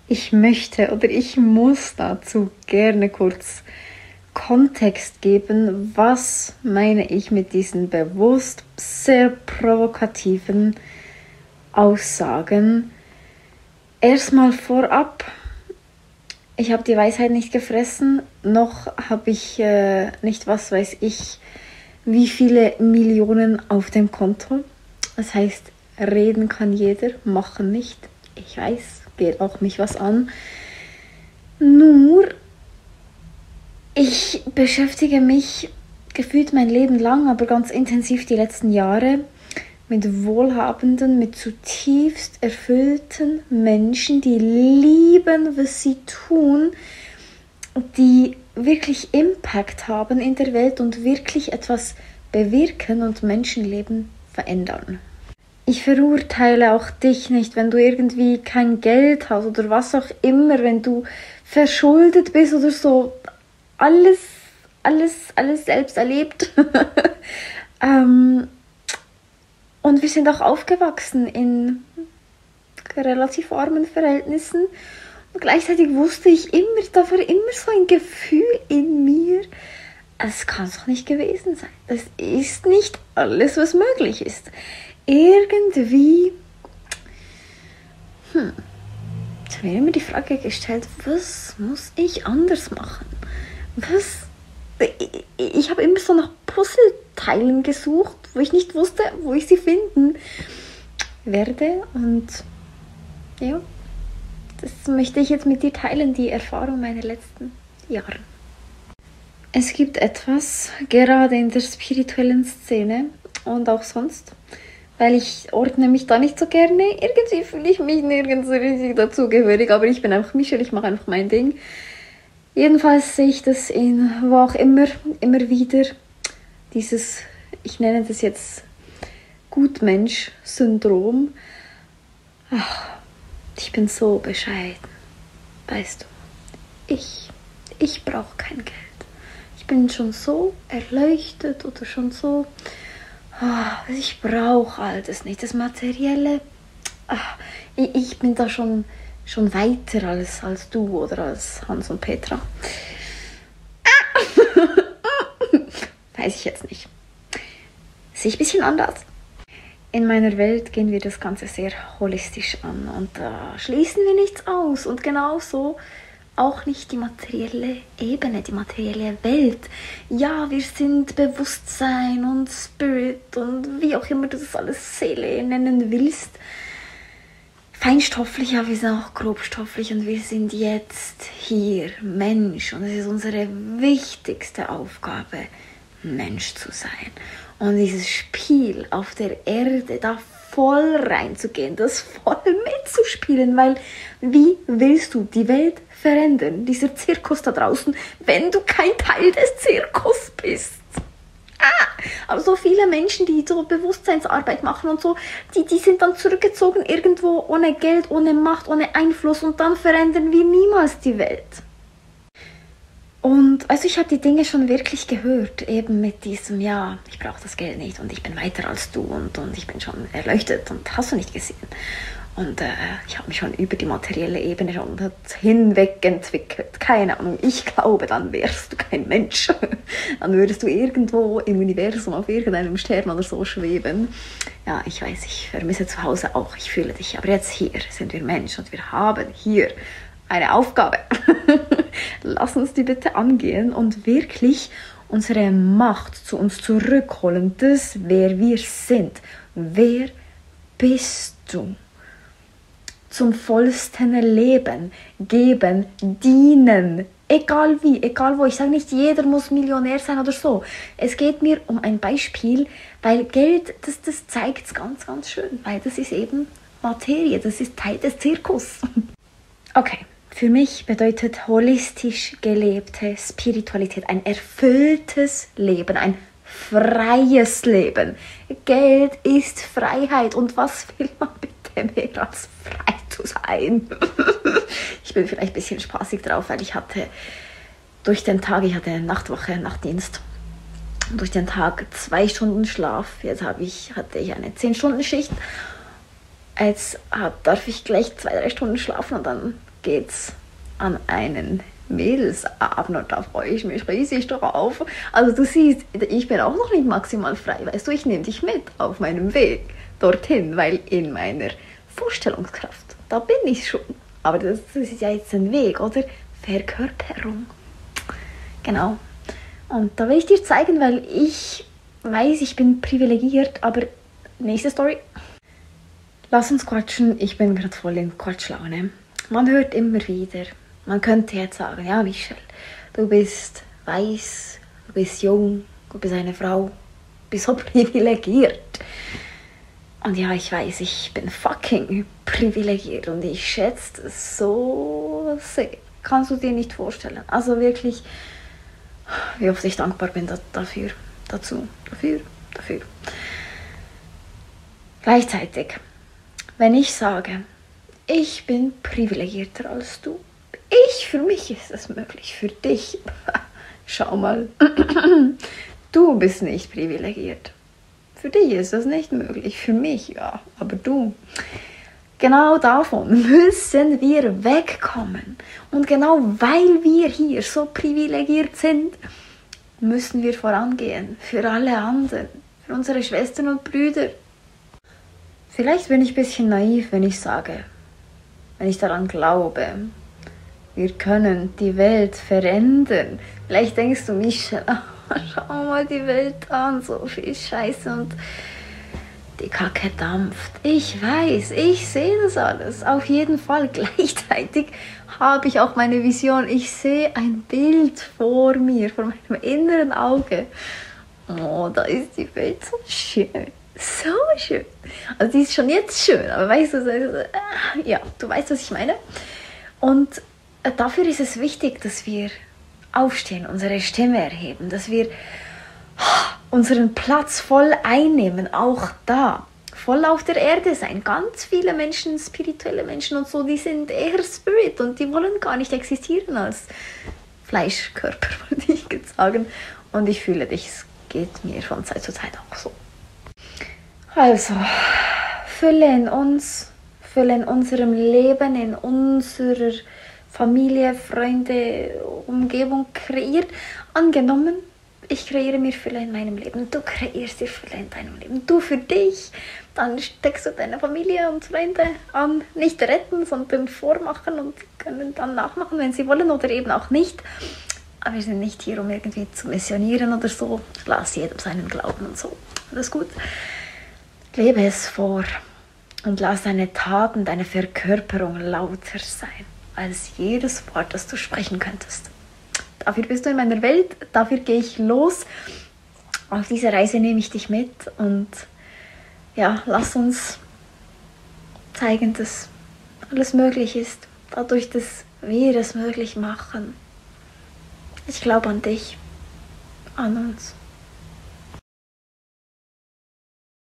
Ich möchte oder ich muss dazu gerne kurz Kontext geben. Was meine ich mit diesen bewusst sehr provokativen Aussagen? Erstmal vorab, ich habe die Weisheit nicht gefressen, noch habe ich nicht, was weiß ich, wie viele Millionen auf dem Konto. Das heißt, reden kann jeder, machen nicht. Ich weiß, geht auch mich was an. Nur, ich beschäftige mich gefühlt mein Leben lang, aber ganz intensiv die letzten Jahre mit wohlhabenden, mit zutiefst erfüllten Menschen, die lieben, was sie tun, die wirklich Impact haben in der Welt und wirklich etwas bewirken und Menschenleben verändern. Ich verurteile auch dich nicht, wenn du irgendwie kein Geld hast oder was auch immer, wenn du verschuldet bist oder so. Alles selbst erlebt. Und wir sind auch aufgewachsen in relativ armen Verhältnissen. Und gleichzeitig wusste ich immer, da war immer so ein Gefühl in mir, es kann es doch nicht gewesen sein. Es ist nicht alles, was möglich ist. Irgendwie, ich habe mir immer die Frage gestellt, was muss ich anders machen? Ich habe immer so nach Puzzleteilen gesucht, wo ich nicht wusste, wo ich sie finden werde. Und ja, das möchte ich jetzt mit dir teilen, die Erfahrung meiner letzten Jahre. Es gibt etwas, gerade in der spirituellen Szene und auch sonst, weil ich ordne mich da nicht so gerne. Irgendwie fühle ich mich nirgends richtig dazugehörig, aber ich bin einfach Michelle, ich mache einfach mein Ding. Jedenfalls sehe ich das in, wo auch immer wieder, dieses, ich nenne das jetzt Gutmensch-Syndrom. Ach, ich bin so bescheiden, weißt du. Ich brauche kein Geld. Ich bin schon so erleuchtet oder schon so... Ich brauche all das nicht, das Materielle. Ich bin da schon weiter als du oder als Hans und Petra. Weiß ich jetzt nicht. Sehe ich ein bisschen anders. In meiner Welt gehen wir das Ganze sehr holistisch an und da schließen wir nichts aus. Und genauso auch nicht die materielle Ebene, die materielle Welt. Ja, wir sind Bewusstsein und Spirit und wie auch immer du das alles Seele nennen willst. Feinstofflich, ja, wir sind auch grobstofflich und wir sind jetzt hier Mensch und es ist unsere wichtigste Aufgabe, Mensch zu sein. Und dieses Spiel auf der Erde, da voll reinzugehen, das voll mitzuspielen, weil wie willst du die Welt verändern, dieser Zirkus da draußen, wenn du kein Teil des Zirkus bist? Aber so viele Menschen, die so Bewusstseinsarbeit machen und so, die sind dann zurückgezogen irgendwo ohne Geld, ohne Macht, ohne Einfluss und dann verändern wir niemals die Welt. Und also ich habe die Dinge schon wirklich gehört, eben mit diesem, ja, ich brauche das Geld nicht und ich bin weiter als du und ich bin schon erleuchtet und hast du nicht gesehen. Und ich habe mich schon über die materielle Ebene schon hinweg entwickelt. Keine Ahnung, ich glaube, dann wärst du kein Mensch. Dann würdest du irgendwo im Universum auf irgendeinem Stern oder so schweben. Ja, ich weiß, ich vermisse zu Hause auch, ich fühle dich. Aber jetzt hier sind wir Menschen und wir haben hier eine Aufgabe. Lass uns die bitte angehen und wirklich unsere Macht zu uns zurückholen. Das, wer wir sind. Wer bist du? Zum vollsten Leben, geben, dienen, egal wie, egal wo. Ich sage nicht, jeder muss Millionär sein oder so. Es geht mir um ein Beispiel, weil Geld, das zeigt es ganz, ganz schön, weil das ist eben Materie, das ist Teil des Zirkus. Okay, für mich bedeutet holistisch gelebte Spiritualität ein erfülltes Leben, ein freies Leben. Geld ist Freiheit und was will man bitte mehr als frei zu sein? Ich bin vielleicht ein bisschen spaßig drauf, weil ich hatte durch den Tag, ich hatte Nachtwache, Nachtdienst, durch den Tag 2 Stunden Schlaf. Jetzt hatte ich eine 10-Stunden-Schicht Jetzt darf ich gleich 2-3 Stunden schlafen und dann geht's an einen Mädelsabend und da freue ich mich riesig drauf. Also du siehst, ich bin auch noch nicht maximal frei, weißt du, ich nehme dich mit auf meinem Weg dorthin, weil in meiner Vorstellungskraft, da bin ich schon. Aber das ist ja jetzt ein Weg, oder? Verkörperung. Genau. Und da will ich dir zeigen, weil ich weiß, ich bin privilegiert, aber nächste Story. Lass uns quatschen, ich bin gerade voll in Quatschlaune. Man hört immer wieder, man könnte jetzt sagen, ja Michelle, du bist weiß, du bist jung, du bist eine Frau, du bist so privilegiert. Und ja, ich weiß, ich bin fucking privilegiert und ich schätze es so sehr. Kannst du dir nicht vorstellen. Also wirklich, wie oft ich dankbar bin dafür. Gleichzeitig, wenn ich sage, ich bin privilegierter als du, für mich ist es möglich, für dich, schau mal, du bist nicht privilegiert. Für dich ist das nicht möglich, für mich ja, aber du. Genau davon müssen wir wegkommen. Und genau weil wir hier so privilegiert sind, müssen wir vorangehen. Für alle anderen, für unsere Schwestern und Brüder. Vielleicht bin ich ein bisschen naiv, wenn ich sage, wenn ich daran glaube, wir können die Welt verändern. Vielleicht denkst du, Michelle, schau mal die Welt an, so viel Scheiße und die Kacke dampft. Ich weiß, ich sehe das alles. Auf jeden Fall. Gleichzeitig habe ich auch meine Vision. Ich sehe ein Bild vor mir, vor meinem inneren Auge. Oh, da ist die Welt so schön. So schön. Also die ist schon jetzt schön, aber weißt du, ja, du weißt, was ich meine. Und dafür ist es wichtig, dass wir aufstehen, unsere Stimme erheben, dass wir unseren Platz voll einnehmen, auch da, voll auf der Erde sein. Ganz viele Menschen, spirituelle Menschen und so, die sind eher Spirit und die wollen gar nicht existieren als Fleischkörper, würde ich jetzt sagen. Und ich fühle dich, es geht mir von Zeit zu Zeit auch so. Also, Fülle in uns, Fülle in unserem Leben, in unserer Familie, Freunde, Umgebung kreiert. Angenommen, ich kreiere mir Fülle in meinem Leben, du kreierst dir Fülle in deinem Leben. Du für dich, dann steckst du deine Familie und Freunde an. Nicht retten, sondern vormachen und können dann nachmachen, wenn sie wollen oder eben auch nicht. Aber wir sind nicht hier, um irgendwie zu missionieren oder so. Lass jedem seinen Glauben und so. Alles gut. Lebe es vor und lass deine Taten, deine Verkörperung lauter sein als jedes Wort, das du sprechen könntest. Dafür bist du in meiner Welt, dafür gehe ich los. Auf diese Reise nehme ich dich mit und ja, lass uns zeigen, dass alles möglich ist, dadurch, dass wir es möglich machen. Ich glaube an dich, an uns.